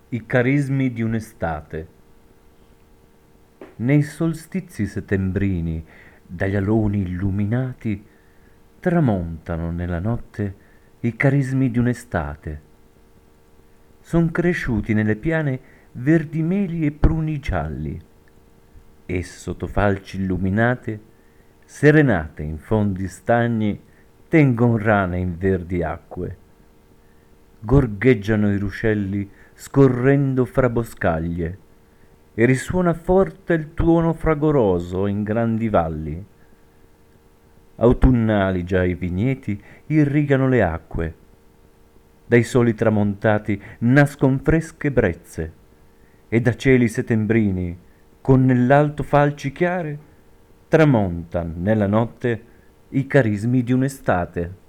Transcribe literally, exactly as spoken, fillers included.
I carismi di un'estate. Nei solstizi settembrini, dagli aloni illuminati, tramontano nella notte i carismi di un'estate. Son cresciuti nelle piane verdimeli e pruni gialli, e sotto falci illuminate, serenate in fondi stagni, tengon rane in verdi acque. Gorgheggiano i ruscelli scorrendo fra boscaglie, e risuona forte il tuono fragoroso in grandi valli. Autunnali già i vigneti irrigano le acque. Dai soli tramontati nascon fresche brezze, e da cieli settembrini, con nell'alto falci chiare, tramontan nella notte i carismi di un'estate.